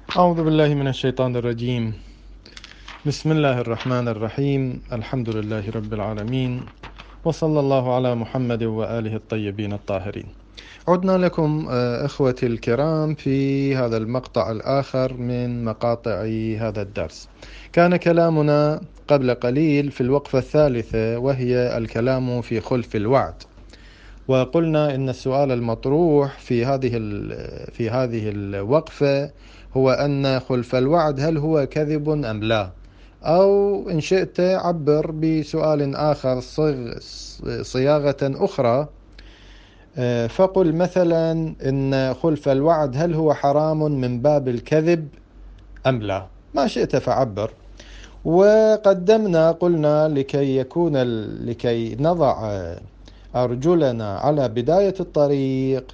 أعوذ بالله من الشيطان الرجيم. بسم الله الرحمن الرحيم. الحمد لله رب العالمين، وصلى الله على محمد وآله الطيبين الطاهرين. عدنا لكم إخوتي الكرام في هذا المقطع الآخر من مقاطع هذا الدرس. كان كلامنا قبل قليل في الوقفة الثالثة، وهي الكلام في خلف الوعد. وقلنا إن السؤال المطروح في هذه الوقفة هو أن خلف الوعد هل هو كذب أم لا؟ أو إن شئت عبر بسؤال آخر صياغة أخرى، فقل مثلا إن خلف الوعد هل هو حرام من باب الكذب أم لا؟ ما شئت فعبر. وقدمنا قلنا لكي نضع أرجلنا على بداية الطريق،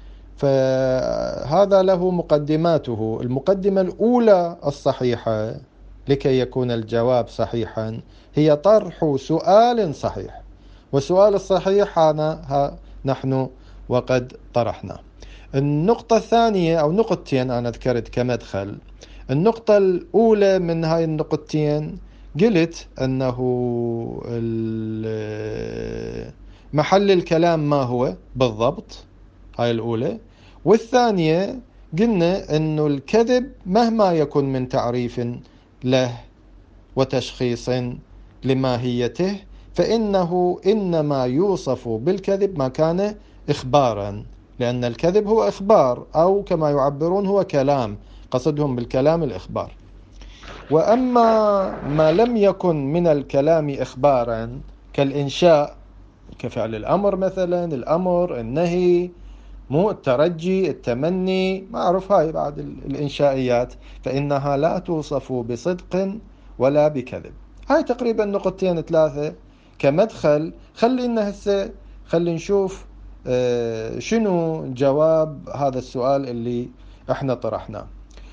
فهذا له مقدماته. المقدمة الأولى الصحيحة لكي يكون الجواب صحيحا هي طرح سؤال صحيح، والسؤال الصحيح نحن وقد طرحنا. النقطة الثانية أو نقطتين أنا ذكرت كمدخل. النقطة الأولى من هاي النقطتين قلت أنه محل الكلام ما هو بالضبط، هاي الأولى. والثانية قلنا أنه الكذب مهما يكن من تعريف له وتشخيص لماهيته، فإنه إنما يوصف بالكذب ما كان إخبارا، لأن الكذب هو إخبار، أو كما يعبرون هو كلام، قصدهم بالكلام الإخبار. وأما ما لم يكن من الكلام إخبارا كالإنشاء، كفعل الأمر مثلا، الأمر، النهي، مو الترجي، التمني، ما أعرف هاي بعد الإنشائيات، فإنها لا توصف بصدق ولا بكذب. هاي تقريبا نقطتين ثلاثة كمدخل. خلي نشوف شنو جواب هذا السؤال اللي احنا طرحناه.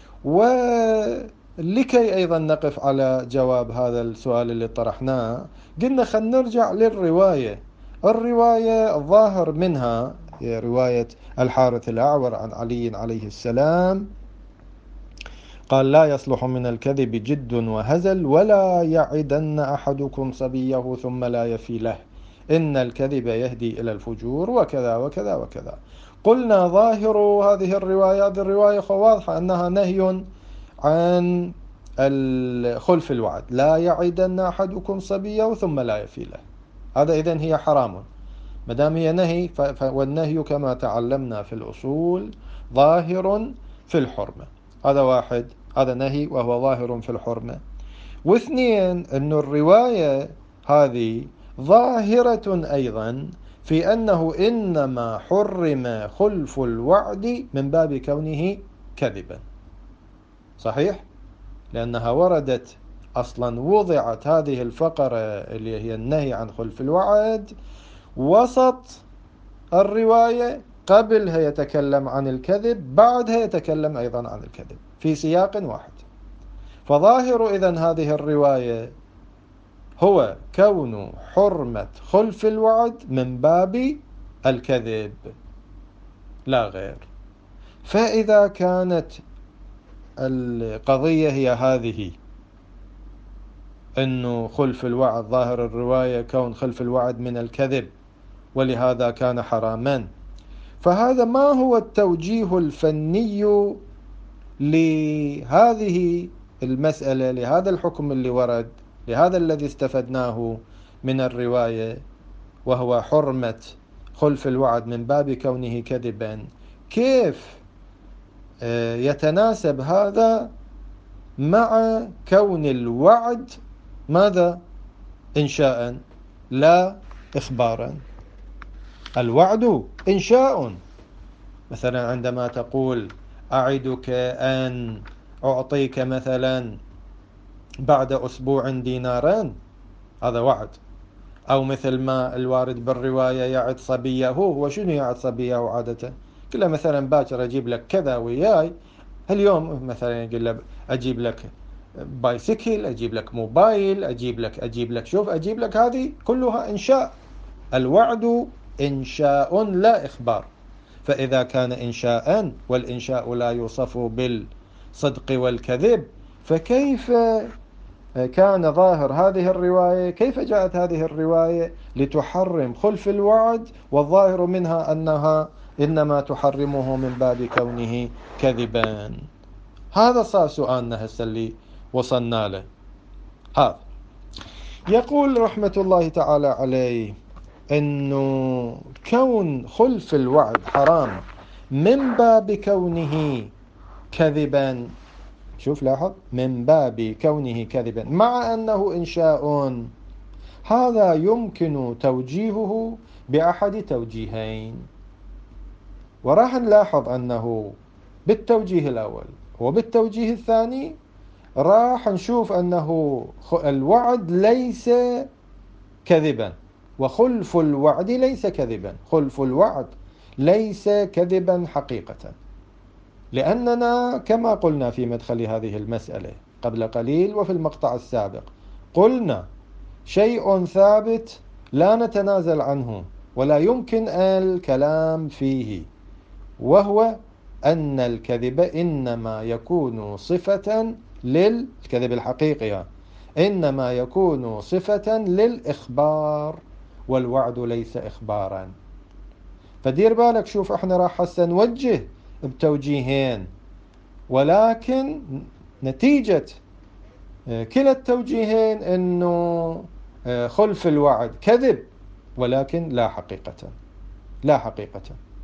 ولكي أيضا نقف على جواب هذا السؤال اللي طرحناه، قلنا خلينا نرجع للرواية. الرواية الظاهر منها هي رواية الحارث الأعور عن علي عليه السلام، قال: لا يصلح من الكذب جد وهزل، ولا يعدن أحدكم صبيه ثم لا يفي له، إن الكذب يهدي إلى الفجور، وكذا وكذا وكذا. قلنا ظاهر هذه الرواية واضحة أنها نهي عن خلف الوعد. لا يعدن أحدكم صبيه ثم لا يفي له، هذا إذن هي حرام. مدام هي نهي، والنهي كما تعلمنا في الأصول ظاهر في الحرمة. هذا واحد، هذا نهي وهو ظاهر في الحرمة. واثنين، أن الرواية هذه ظاهرة أيضا في أنه إنما حرم خلف الوعد من باب كونه كذبا. صحيح؟ لأنها وردت أصلا، وضعت هذه الفقرة اللي هي النهي عن خلف الوعد وسط الرواية، قبلها يتكلم عن الكذب، بعدها يتكلم أيضا عن الكذب في سياق واحد. فظاهر إذن هذه الرواية هو كون حرمة خلف الوعد من باب الكذب لا غير. فإذا كانت القضية هي هذه، أنه خلف الوعد ظاهر الرواية كون خلف الوعد من الكذب ولهذا كان حراما، فهذا ما هو التوجيه الفني لهذه المسألة، لهذا الحكم اللي ورد، لهذا الذي استفدناه من الرواية، وهو حرمة خلف الوعد من باب كونه كذبا؟ كيف يتناسب هذا مع كون الوعد ماذا؟ إنشاء لا إخبارا. الوعد إنشاء. مثلا عندما تقول: أعدك أن أعطيك مثلا بعد أسبوع ديناران، هذا وعد. أو مثل ما الوارد بالرواية: يعد صبيه. هو شنو يعد صبيه عادة؟ كله مثلا باكر أجيب لك كذا وياي، اليوم مثلا يقول له أجيب لك بايسكل، أجيب لك موبايل، أجيب لك شوف، أجيب لك. هذه كلها إنشاء. الوعد إنشاء لا إخبار. فإذا كان إنشاء، والإنشاء لا يوصف الصدق والكذب، فكيف كان ظاهر هذه الرواية، كيف جاءت هذه الرواية لتحرم خلف الوعد، والظاهر منها أنها إنما تحرمه من باب كونه كذبا؟ هذا صار سؤالنا هسه اللي وصلنا له. هذا يقول رحمة الله تعالى عليه أنه كون خلف الوعد حرام من باب كونه كذبا. شوف لاحظ، من باب كونه كذبا مع أنه إنشاء. هذا يمكن توجيهه بأحد توجيهين، وراح نلاحظ أنه بالتوجيه الأول وبالتوجيه الثاني راح نشوف أنه الوعد ليس كذبا، وخلف الوعد ليس كذبا. خلف الوعد ليس كذبا حقيقة، لأننا كما قلنا في مدخل هذه المسألة قبل قليل وفي المقطع السابق، قلنا شيء ثابت لا نتنازل عنه ولا يمكن الكلام فيه، وهو أن الكذب إنما يكون صفة للكذب الحقيقي، إنما يكون صفة للإخبار، والوعد ليس إخبارا. فدير بالك، شوف احنا راح هسه نوجه بتوجيهين، ولكن نتيجة كلا التوجيهين انه خلف الوعد كذب، ولكن لا حقيقة، لا حقيقة،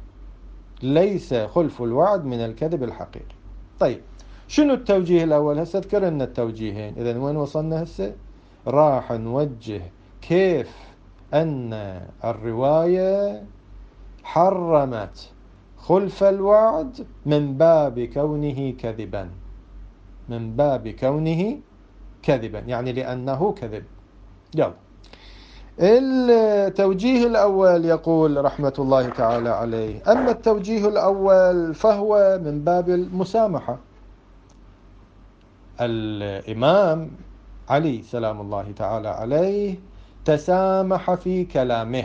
ليس خلف الوعد من الكذب الحقيقي. طيب شنو التوجيه الأول؟ هسه ذكرنا التوجيهين، إذن وين وصلنا هسه؟ راح نوجه كيف أن الرواية حرمت خلف الوعد من باب كونه كذبا، من باب كونه كذبا، يعني لأنه كذب. يلا، التوجيه الأول يقول رحمة الله تعالى عليه: أما التوجيه الأول فهو من باب المسامحة. الإمام علي سلام الله تعالى عليه تسامح في كلامه،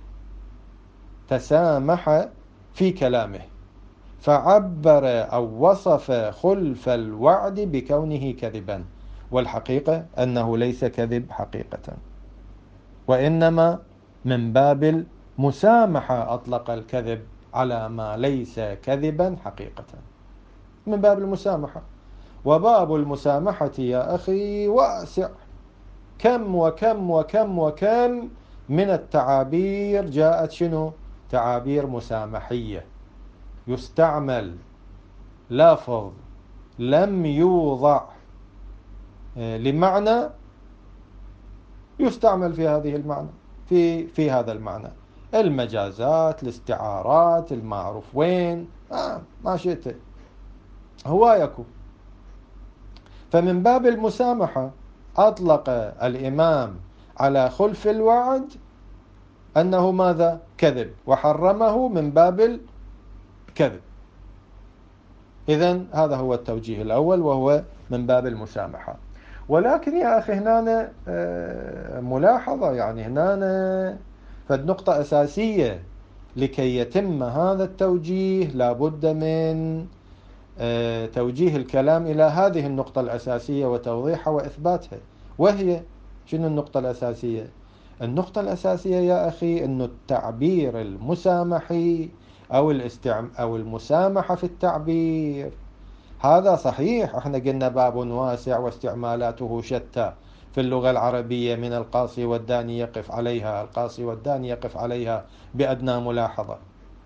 تسامح في كلامه، فعبر أو وصف خلف الوعد بكونه كذبا، والحقيقة أنه ليس كذب حقيقة، وإنما من باب المسامحة أطلق الكذب على ما ليس كذبا حقيقة، من باب المسامحة. وباب المسامحة يا أخي واسع، كم وكم وكم وكم من التعابير جاءت شنو؟ تعابير مسامحية، يستعمل لفظ لم يوضع لمعنى يستعمل في هذه المعنى، في هذا المعنى، المجازات، الاستعارات، المعروف وين، ما شئت هوايكم. فمن باب المسامحة أطلق الإمام على خلف الوعد أنه ماذا؟ كذب، وحرمه من باب الكذب. إذن هذا هو التوجيه الأول، وهو من باب المسامحة. ولكن يا أخي هنا ملاحظة، يعني هنا فالنقطة أساسية لكي يتم هذا التوجيه لابد من توجيه الكلام إلى هذه النقطة الأساسية وتوضيحها وإثباتها. وهي شنو النقطة الأساسية؟ النقطة الأساسية يا أخي أن التعبير المسامحي أو المسامحة في التعبير هذا صحيح، احنا قلنا باب واسع واستعمالاته شتى في اللغة العربية، من القاصي والداني يقف عليها، القاصي والداني يقف عليها بأدنى ملاحظة.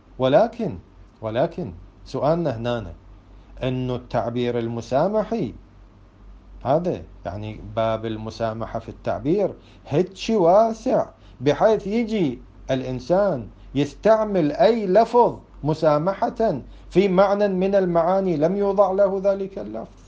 ولكن سؤالنا هنا أن التعبير المسامحي هذا، يعني باب المسامحة في التعبير هتشي واسع، بحيث يجي الإنسان يستعمل أي لفظ مسامحة في معنى من المعاني لم يوضع له ذلك اللفظ،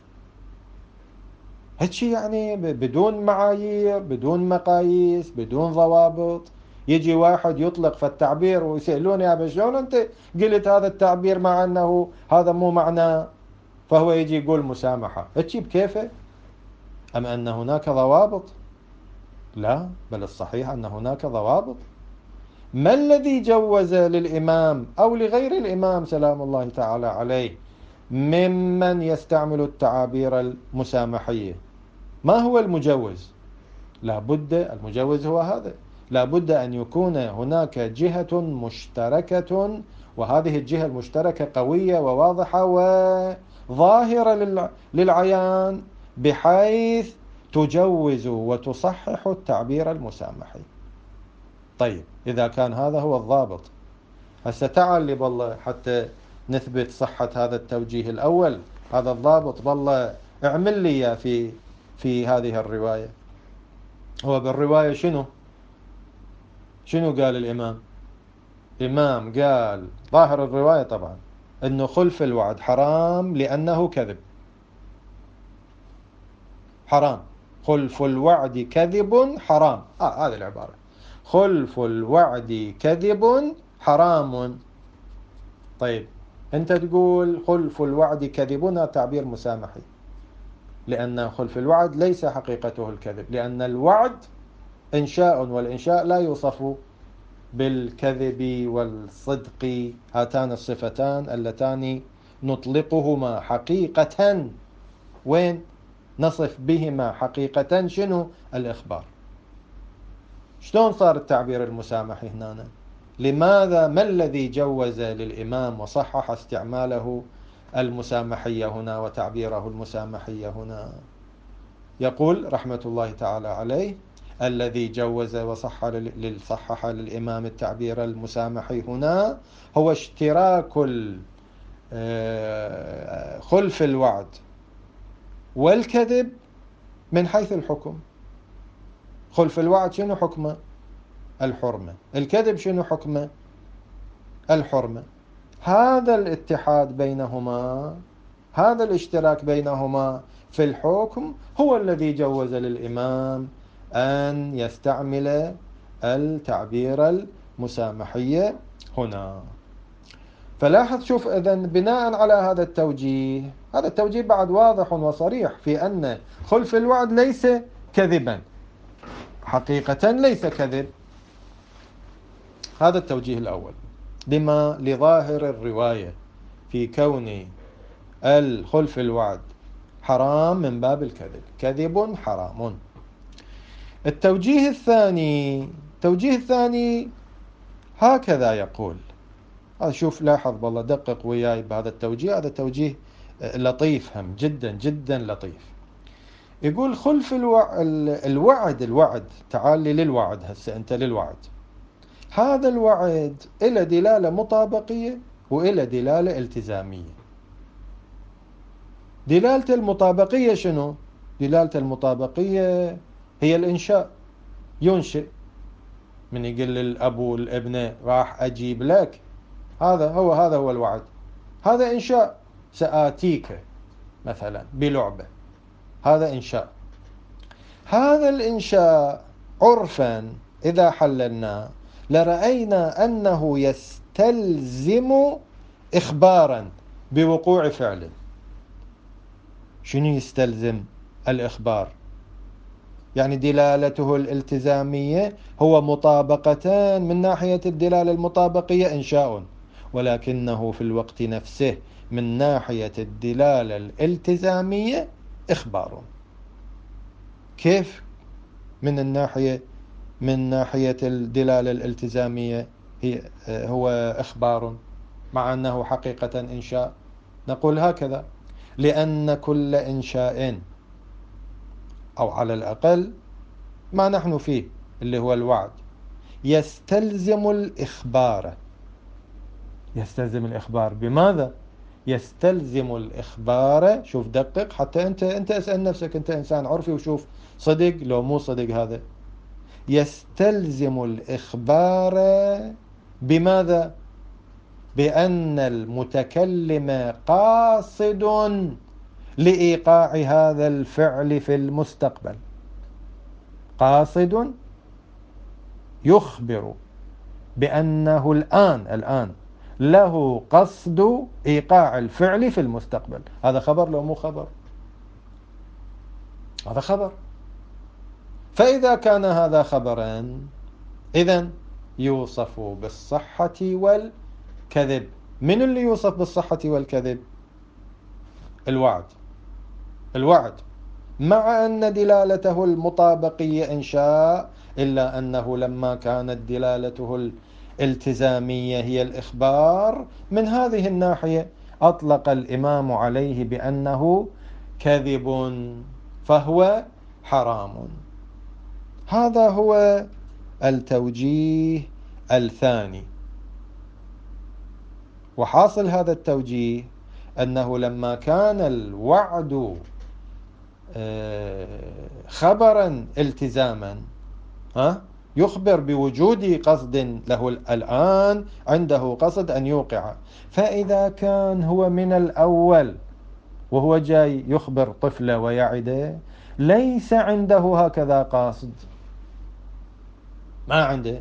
هتشي يعني بدون معايير، بدون مقاييس، بدون ضوابط. يجي واحد يطلق في التعبير ويسألوني يا شلون أنت قلت هذا التعبير مع أنه هذا مو معناه، فهو يجي يقول مسامحة، هتشي بكيفه؟ أم أن هناك ضوابط؟ لا، بل الصحيح أن هناك ضوابط. ما الذي جوز للإمام أو لغير الإمام سلام الله تعالى عليه ممن يستعمل التعابير المسامحية. ما هو المجوز؟ لابد المجوز هو هذا، لابد أن يكون هناك جهة مشتركة، وهذه الجهة المشتركة قوية وواضحة وظاهرة للعيان، بحيث تجوز وتصحح التعبير المسامحي. طيب إذا كان هذا هو الضابط، هسه تعال لي بالله حتى نثبت صحة هذا التوجيه الأول، هذا الضابط بالله اعمل لي في هذه الرواية. هو بالرواية شنو قال الإمام؟ الإمام قال ظاهر الرواية طبعا أنه خلف الوعد حرام لأنه كذب، حرام، خلف الوعد كذب حرام، هذه العبارة، خلف الوعد كذب حرام. طيب أنت تقول خلف الوعد كذب، هذا تعبير مسامحي، لأن خلف الوعد ليس حقيقته الكذب، لأن الوعد إنشاء، والإنشاء لا يوصف بالكذب والصدق، هاتان الصفتان اللتان نطلقهما حقيقة، وين نصف بهما حقيقة شنو؟ الإخبار. شلون صار التعبير المسامحي هنا؟ لماذا؟ ما الذي جوز للإمام وصحح استعماله المسامحية هنا وتعبيره المسامحية هنا؟ يقول رحمة الله تعالى عليه: الذي جوز صحح للإمام التعبير المسامحي هنا هو اشتراك خلف الوعد والكذب من حيث الحكم. خلف الوعد شنو حكمه؟ الحرمة. الكذب شنو حكمه؟ الحرمة. هذا الاتحاد بينهما، هذا الاشتراك بينهما في الحكم هو الذي جوز للإمام أن يستعمل التعبير المسامحية هنا. فلاحظ، شوف، إذن بناء على هذا التوجيه، هذا التوجيه بعد واضح وصريح في أن خلف الوعد ليس كذبا، حقيقة ليس كذب. هذا التوجيه الأول لظاهر الرواية في كون الخلف الوعد حرام من باب الكذب، كذب حرام. التوجيه الثاني هكذا يقول. شوف، لاحظ بالله، دقق وياي بهذا التوجيه، هذا توجيه لطيف، هم جدا جدا لطيف. يقول خلف الوعد، تعال لي للوعد هسه، أنت للوعد، هذا الوعد إلى دلالة مطابقية وإلى دلالة التزامية. دلالة المطابقية شنو؟ دلالة المطابقية هي الإنشاء، ينشئ، من يقول للأب والابن راح أجيب لك، هذا هو الوعد، هذا إنشاء، سآتيك مثلا بلعبة، هذا إنشاء. هذا الإنشاء عرفا إذا حللنا لرأينا أنه يستلزم إخبارا بوقوع فعل. شنو يستلزم؟ الإخبار، يعني دلالته الالتزامية هو مطابقتان، من ناحية الدلالة المطابقية إنشاء، ولكنه في الوقت نفسه من ناحية الدلالة الالتزامية إخبار. كيف؟ من ناحية الدلالة الالتزامية هو إخبار مع أنه حقيقة إنشاء؟ نقول هكذا: لأن كل إنشاء، أو على الأقل ما نحن فيه اللي هو الوعد، يستلزم الإخبار. يستلزم الإخبار بماذا؟ يستلزم الإخبار، شوف دقق حتى أنت اسأل نفسك، أنت إنسان عرفي، وشوف صدق لو مو صدق هذا. يستلزم الإخبار بماذا؟ بأن المتكلم قاصد لإيقاع هذا الفعل في المستقبل، قاصد يخبر بأنه الآن له قصد إيقاع الفعل في المستقبل. هذا خبر لو مو خبر؟ هذا خبر. فإذا كان هذا خبرا، إذن يوصف بالصحة والكذب. من اللي يوصف بالصحة والكذب؟ الوعد، الوعد مع أن دلالته المطابقية إنشاء، إلا أنه لما كانت دلالته الالتزامية هي الإخبار، من هذه الناحية أطلق الإمام عليه بأنه كذب فهو حرام. هذا هو التوجيه الثاني. وحاصل هذا التوجيه أنه لما كان الوعد خبرا التزاما، يخبر بوجود قصد له الآن، عنده قصد أن يوقع، فإذا كان هو من الأول وهو جاي يخبر طفله ويعده ليس عنده هكذا قاصد، ما عنده،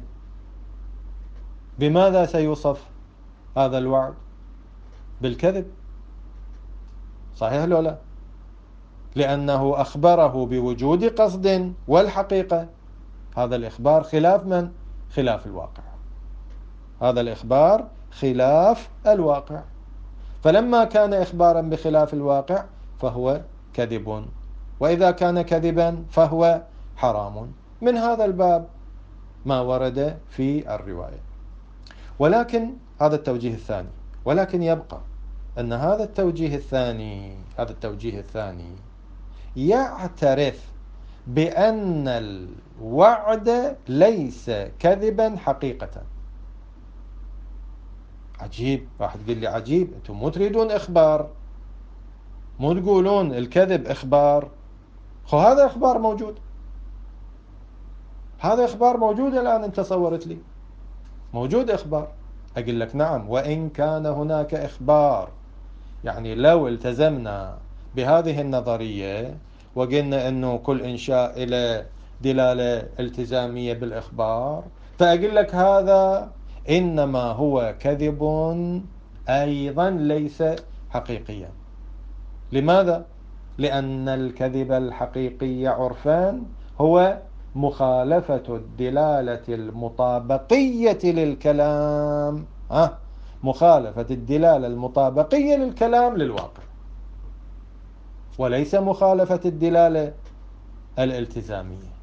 بماذا سيوصف هذا الوعد؟ بالكذب، صحيح لو لا؟ لأنه أخبره بوجود قصد، والحقيقة هذا الإخبار خلاف من؟ خلاف الواقع. هذا الإخبار خلاف الواقع، فلما كان إخبارا بخلاف الواقع فهو كذب، وإذا كان كذبا فهو حرام. من هذا الباب ما ورد في الرواية. ولكن هذا التوجيه الثاني، ولكن يبقى أن هذا التوجيه الثاني يعترف بأن الوعد ليس كذبا حقيقة. عجيب، راح تقول لي عجيب، أنتم مو تريدون إخبار، مو تقولون الكذب إخبار. هذا إخبار موجود، هذا إخبار موجود الآن، أنت صورت لي موجود إخبار. أقول لك نعم، وإن كان هناك إخبار، يعني لو التزمنا بهذه النظرية وقلنا أنه كل إنشاء إلى دلالة التزامية بالإخبار، فأقول لك هذا إنما هو كذب أيضا ليس حقيقيا. لماذا؟ لأن الكذب الحقيقي عرفان هو مخالفة الدلالة المطابقية للكلام، مخالفة الدلالة المطابقية للكلام للواقع، وليس مخالفة الدلالة الالتزامية.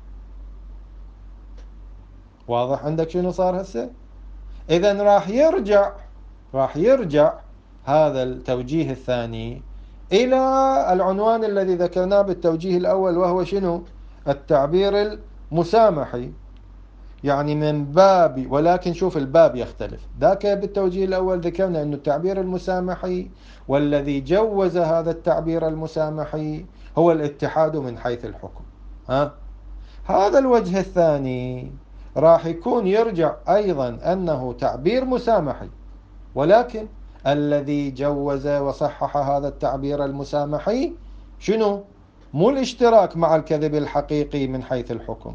واضح عندك شنو صار هسه؟ إذن راح يرجع هذا التوجيه الثاني إلى العنوان الذي ذكرناه بالتوجيه الأول، وهو شنو؟ التعبير المسامحي. يعني من باب، ولكن شوف الباب يختلف. ذاك بالتوجيه الأول ذكرنا أن التعبير المسامحي والذي جوز هذا التعبير المسامحي هو الاتحاد من حيث الحكم. هذا الوجه الثاني راح يكون يرجع أيضا أنه تعبير مسامحي، ولكن الذي جوز وصحح هذا التعبير المسامحي شنو؟ مو الاشتراك مع الكذب الحقيقي من حيث الحكم،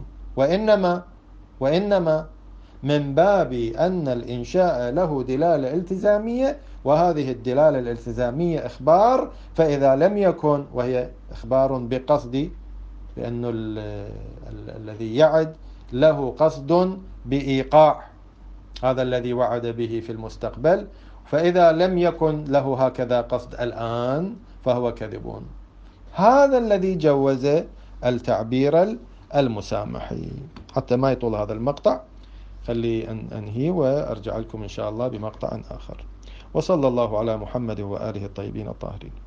وإنما من باب أن الإنشاء له دلالة التزامية، وهذه الدلالة الالتزامية إخبار، فإذا لم يكن، وهي إخبار بقصد، لأنه الذي يعد له قصد بإيقاع هذا الذي وعد به في المستقبل، فإذا لم يكن له هكذا قصد الآن فهو كذب. هذا الذي جوز التعبير المسامحي. حتى ما يطول هذا المقطع خلي أنهي وأرجع لكم إن شاء الله بمقطع آخر. وصلى الله على محمد وآله الطيبين الطاهرين.